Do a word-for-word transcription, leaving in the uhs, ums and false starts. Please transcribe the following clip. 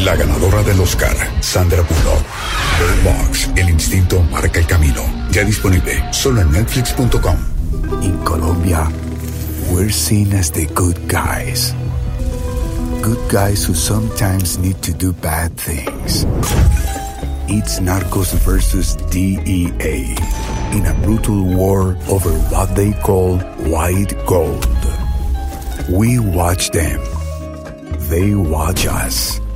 La ganadora del Oscar, Sandra Bullock. Bird Box, el instinto marca el camino. Ya disponible solo en netflix punto com. In Colombia, we're seen as the good guys. Good guys who sometimes need to do bad things. It's Narcos versus D E A in a brutal war over what they call white gold. We watch them. They watch us.